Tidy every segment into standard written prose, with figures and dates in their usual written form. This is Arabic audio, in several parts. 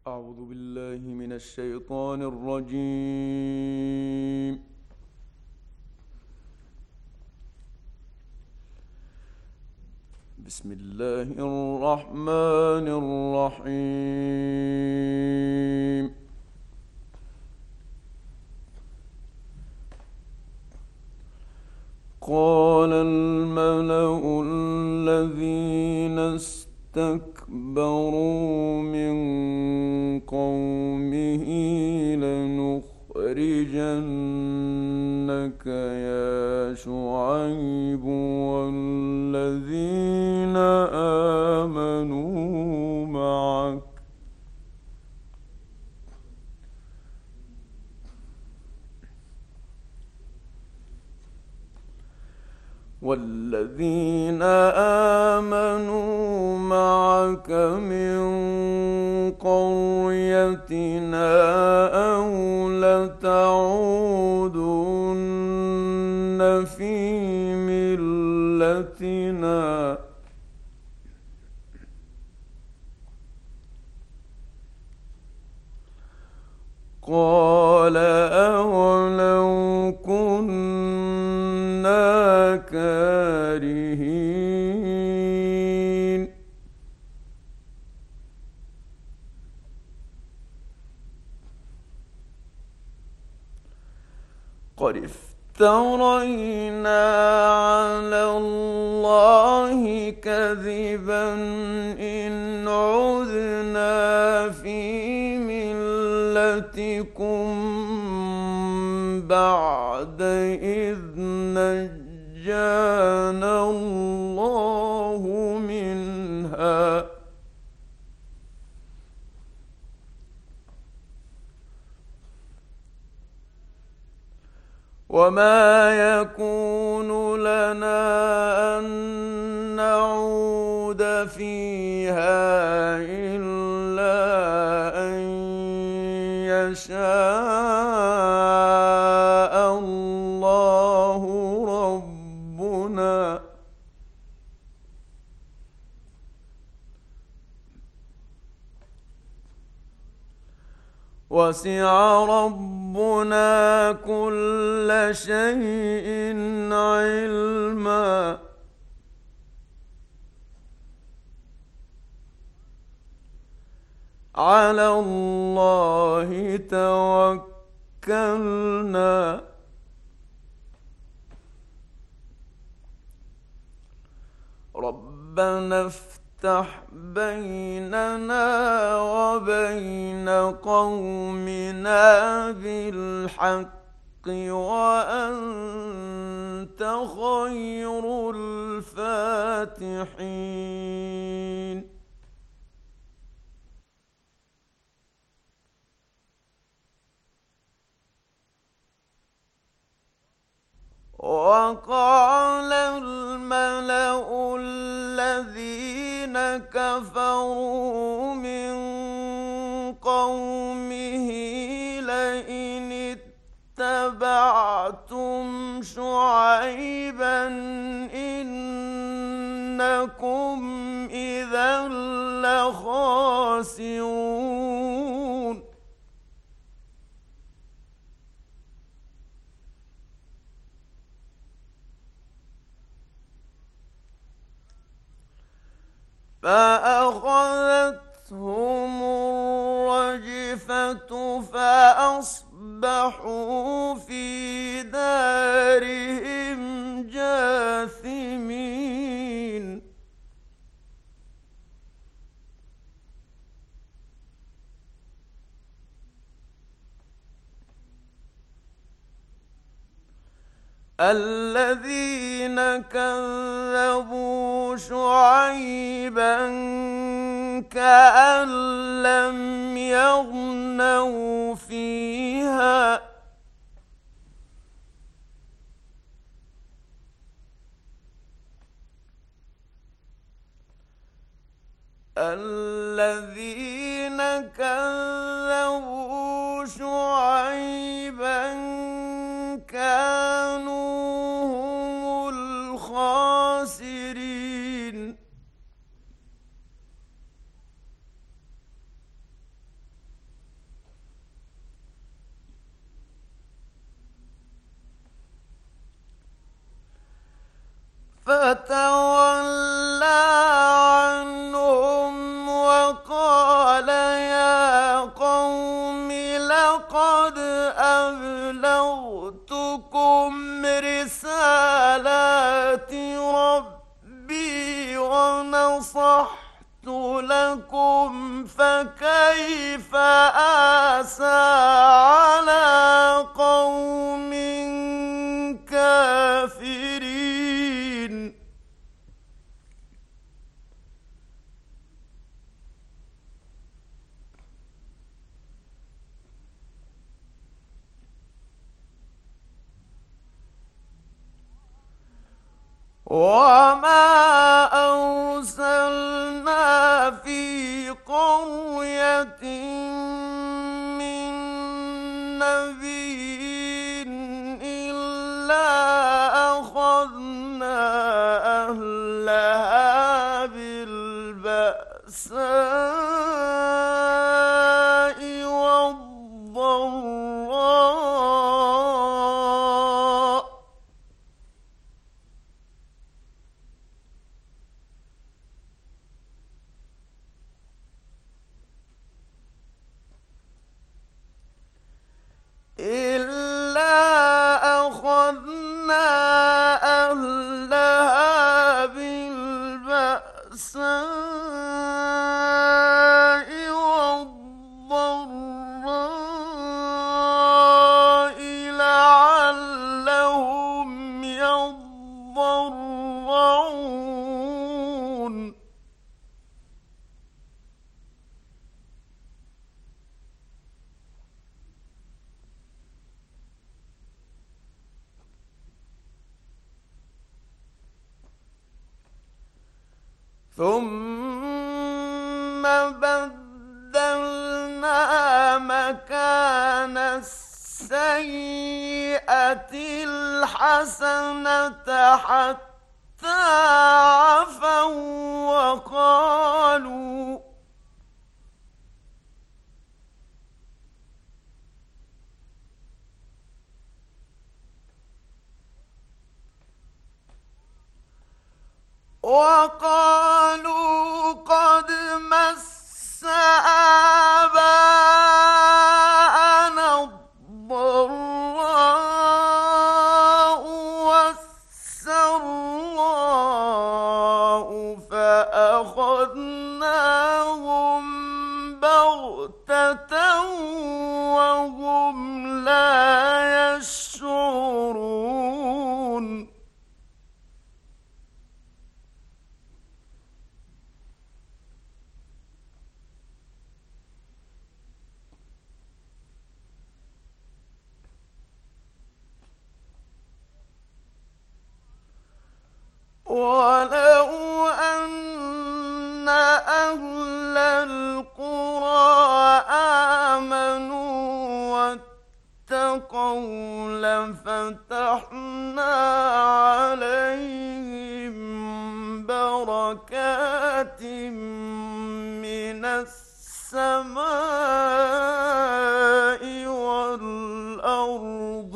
أعوذ بالله من الشيطان الرجيم. بسم الله الرحمن الرحيم. قال الملأ الذين استكبروا من قومه لنخرجنك يا شعيب والذين آمنوا معك من قريتنا أو لتعودن في ملتنا قال أولو كنا كارهين قد افترينا على الله كذبا إن عدنا في ملتكم بعد إذ نجانا الله منها وما يكون لنا أن نعود فيها إلا أن يشاء الله ربنا وسع ربنا كل شيء علما على الله توكلنا ربنا افتح بيننا وبين قومنا بالحق وأنت خير الفاتحين وقال الملأ الذين كفروا من قومه لئن اتبعتم شعيبا إنكم إذا لخاسرون فأخذتهم الرجفة فأصبحوا في دارهم جاثمين الذين كذبوا شعيبا كأن لم يغنوا فيها الذين كذبوا شعيبا كانوا هم الخاسرين فتولى عنهم وقال يا قوم لقد أبلغتكم رسالات ربي ونصحت لكم فكيف آسى على قوم كافرين. وما أرسلنا في قرية من نبي إلا أخذنا أهلها بالبأساء والضراء إلا أخذنا أهلها بالبأساء والضراء لعلهم يضرعون. ثم بدلنا مكان السيئة الحسنة حتى عفوا وقالوا قد مس آباءنا الضراء والسراء فأخذناهم بغتة وهم لا يشعرون. ولو أن أهل القرى آمنوا واتقوا لفتحنا عليهم بركات من السماء والأرض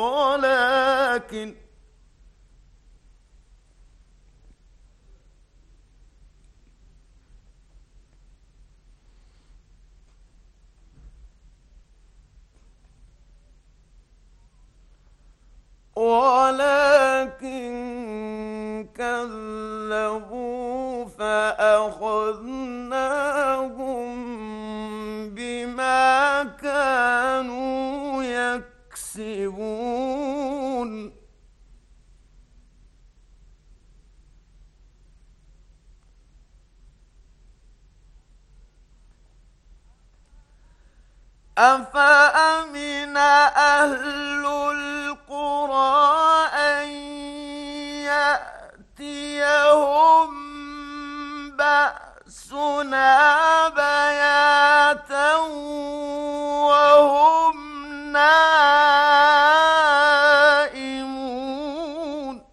ولكن كذبوا فأخذناهم بما كانوا يكسبون. أفأمن أهل القرى أن يأتيهم بأسنا بياتا وهم نائمون.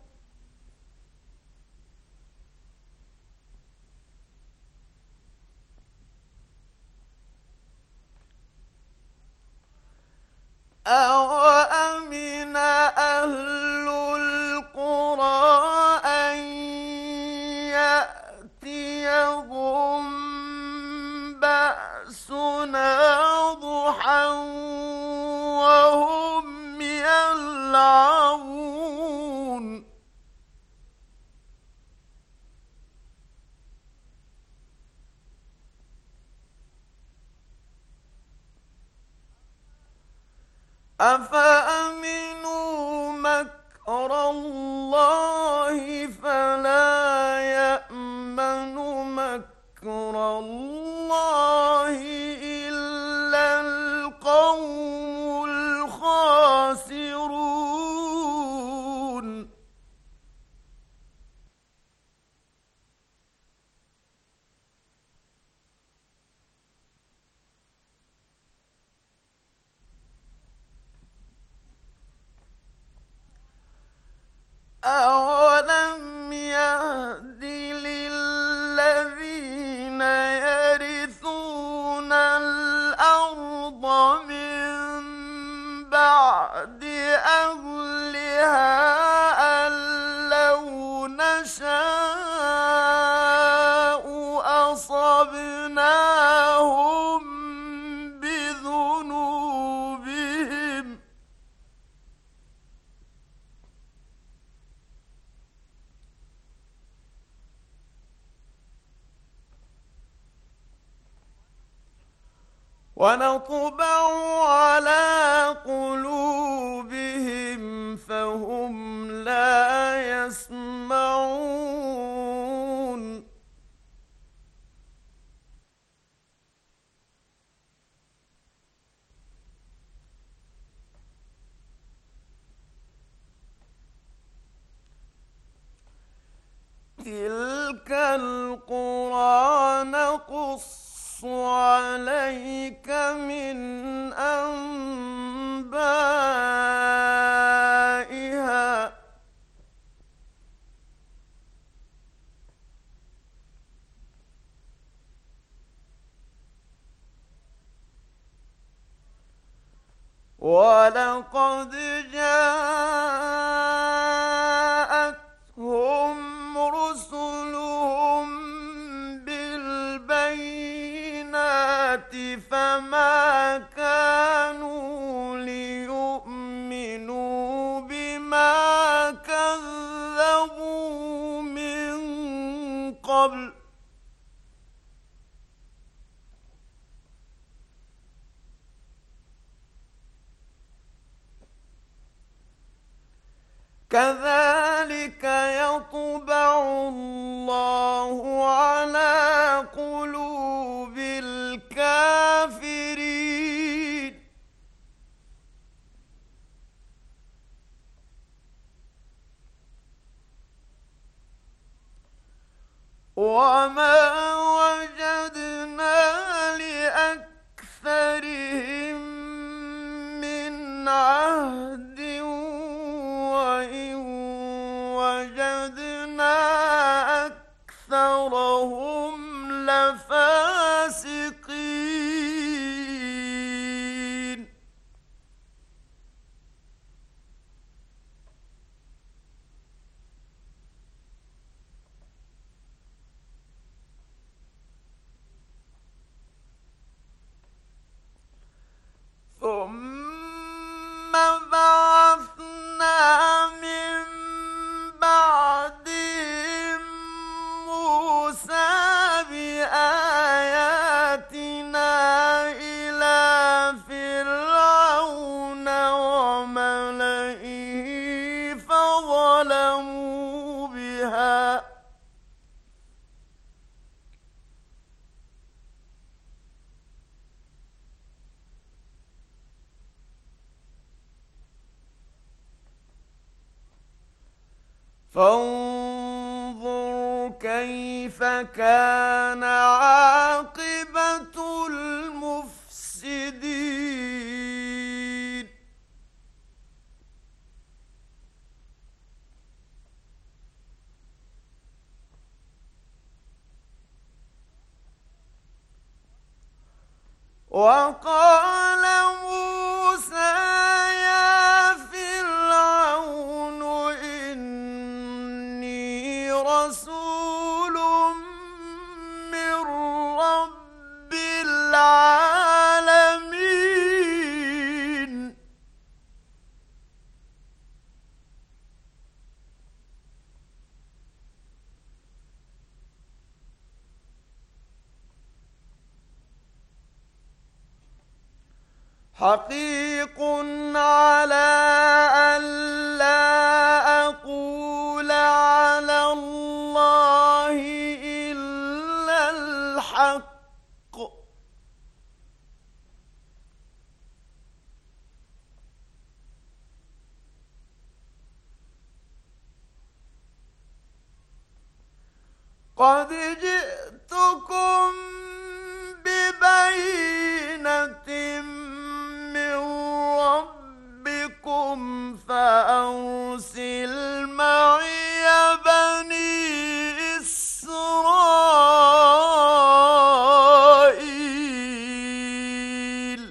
أوأمن أهل القرى أن بأسنا ضحى وهم يلعبون أفأمنوا مكر الله فلا يأمن مكر الله إلا القوم الخاسرون أولم يهد للذين يرثون الأرض من بعد أهلها أن لو نشاء أصبناهم بذنوبهم ونطبع على قلوبهم فهم لا يسمعون تلك القرى نقص عليك من أنبائها ولقد جاءتهم رسلهم بالبينات فما كانوا ليؤمنوا بما كذبوا من قبل كذلك يطبع الله على قلوب الكافرين وما وجدنا لأكثرهم من عهد وإن وجدنا أكثرهم لفاسقين ثم بعثنا من بعدهم موسى بآياتنا إلى فرعون وملئه فظلموا بها فانظر كيف كان عاقبة المفسدين وقال موسى يا فرعون إني رسول من رب العالمين حقيق على أن لا أقول على الله إلا الحق. قد جئتكم ببينة من ربكم فأرسل معي بني إسرائيل.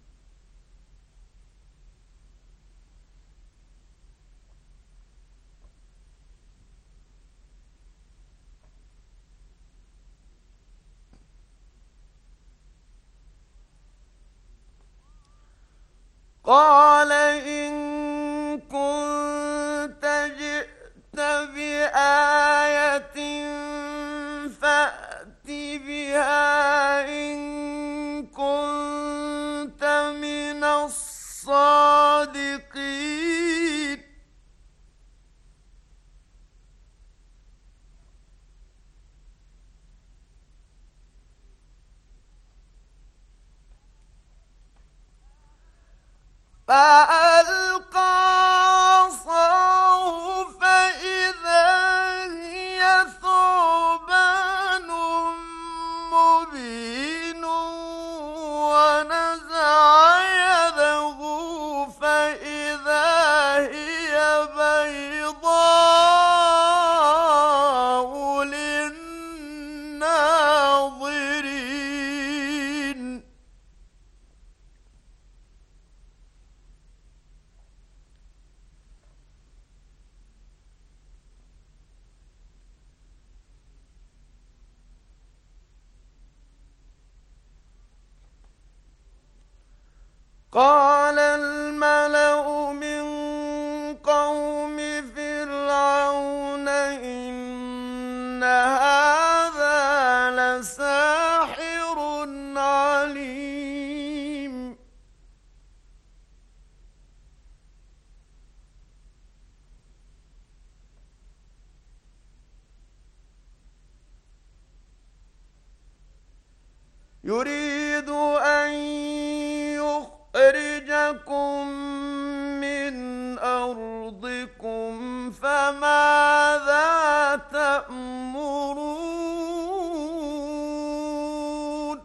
قال إن كنت جئت بآية فأت بها إن كنت من الصادقين. فألقى عصاه فإذا هي ثعبان مبين ونزع يده فإذا هي بيضاء للناظرين. قال الملأ من قوم فرعون إن هذا لساحر عليم. يريد أن يخرجكم من أرضكم فماذا تأمرون.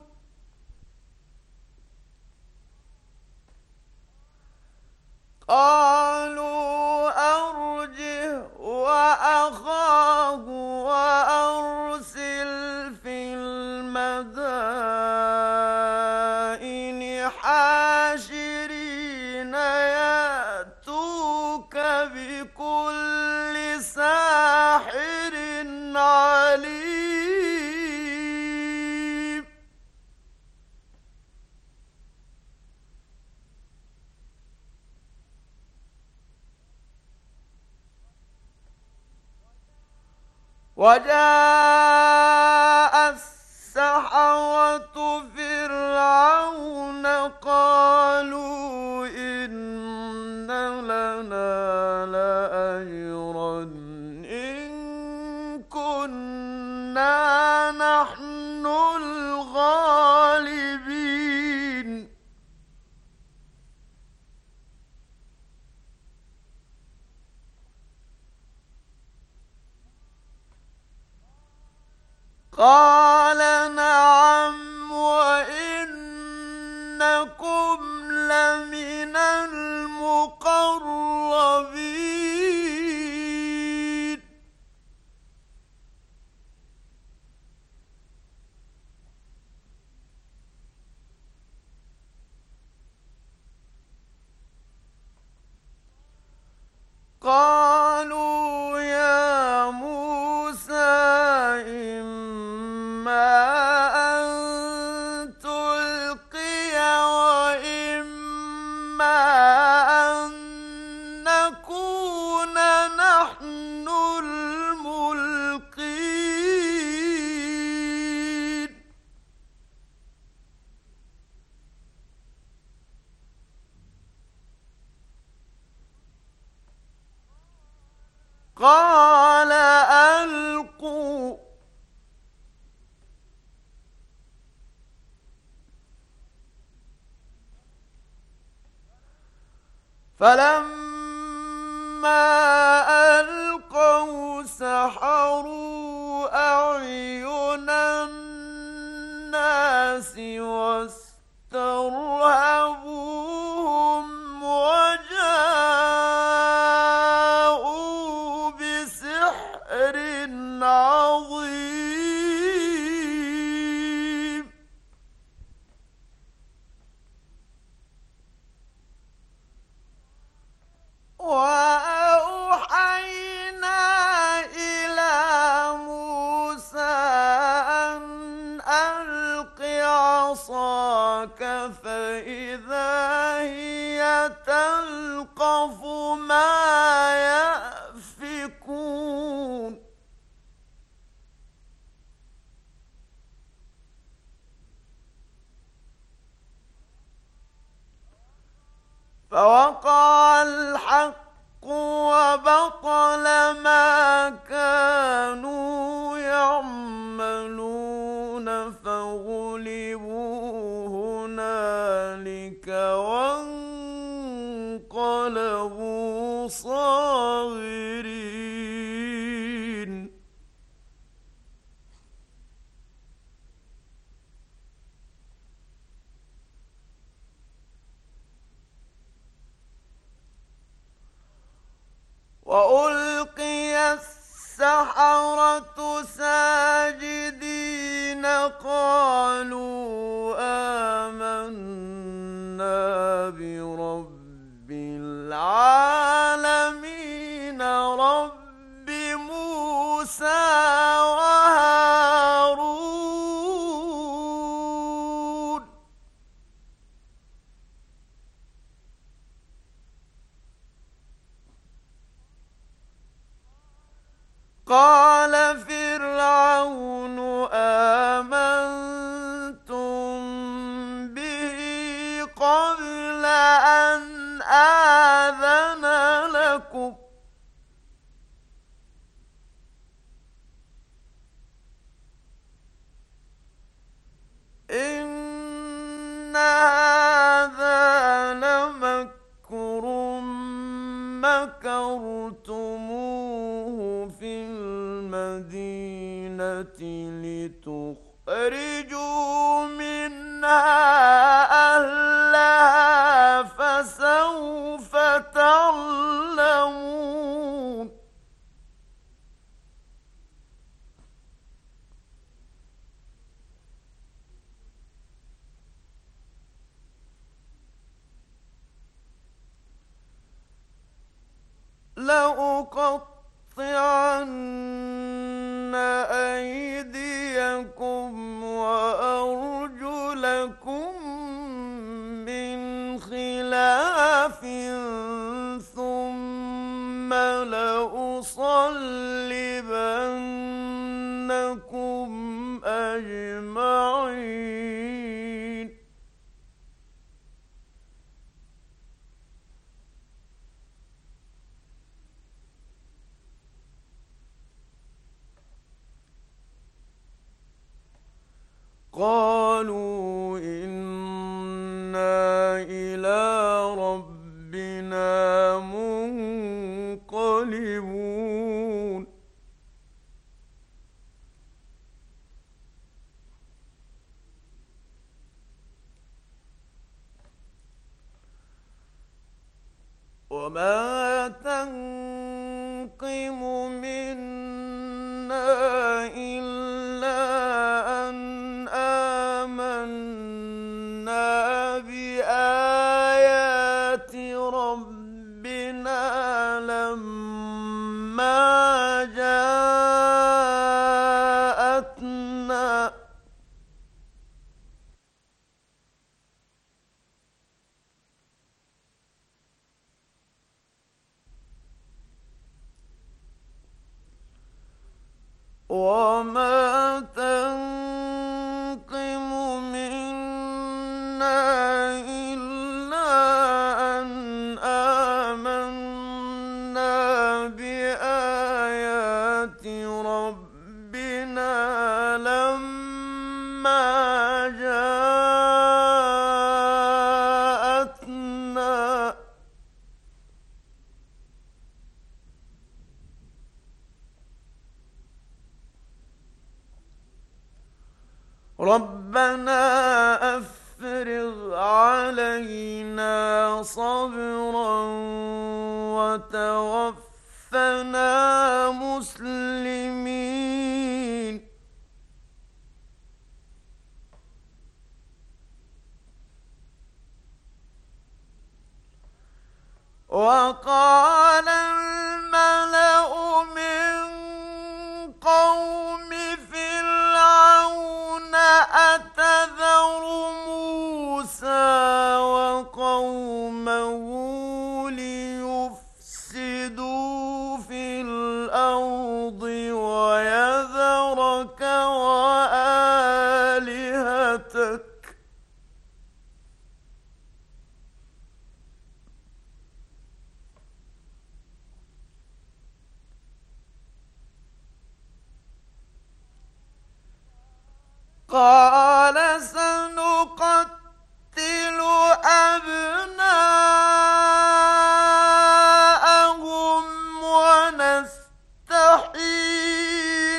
قالوا أرجه وأخاه وأرسل في المدائن حاشرين يأتوك بكل ساحر عليم. وجاء السحرة فرعون قالوا إن لنا لأجرا إن كنا نحن الغالبين. قال نعم وإنكم لمن المقربين. قالوا يا موسى إما أن تلقي وإما أن نكون نحن الملقين. قال ألقوا. فلما ألقوا سحروا أعين الناس واسترهبوهم وجاءوا بسحر عظيم. وأوحينا إلى موسى أن ألق عصاك فإذا هي تلقف ما يأفكون. فوقع الحق وبطل ما كانوا يعملون فغلبوا هنالك وانقلبوا صاغرين. وألقي السحرة ساجدين قالوا آمنا برب العالمين رب موسى وهارون. قال فرعون آمنتم به قبل أن آذن لكم إن هذا لمكر مكرتموه في المدينة لتخرجوا منها أهلها فسوف تعلمون. لأقطعن أيديكم وأرجلكم من خلاف ثم لأصلبنكم أجمعين. قالوا إنا إلى ربنا منقلبون. وما تنقم منا إلا أن آمنا بآيات ربنا لما جاءتنا وما تنقم منا إلا أن آمنا بآيات ربنا أفرغ علينا صبرا وتوفنا مسلمين. وقال الملأ من قوم فرعون أتذر موسى وقومه ليفسدوا في الأرض ويذرك وآلهتك. قال سنقتل أبناءهم ونستحيي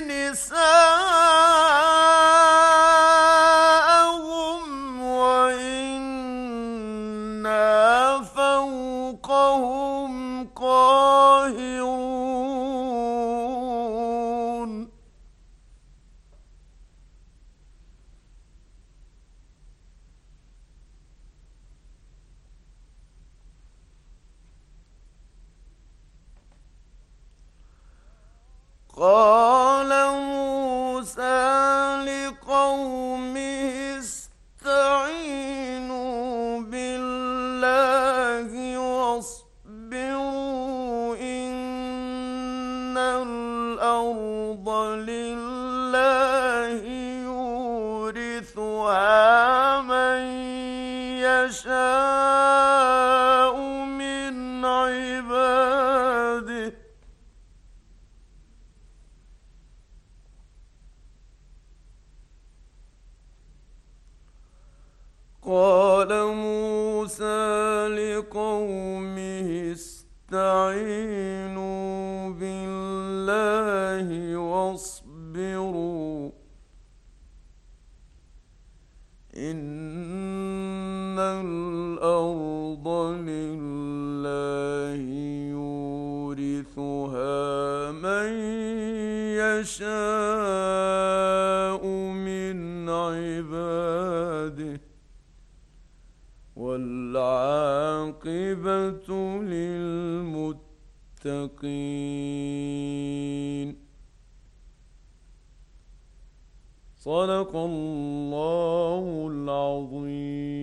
نساءهم وإنا فوقهم قاهرون. قال موسى لقومه استعينوا بالله واصبروا إن الأرض لله يورثها من يشاء من عباده. قال موسى لقومه استعينوا بالله واصبروا إن الأرض لله يورثها من يشاء من عباده والعاقبة للمتقين. صدق الله العظيم.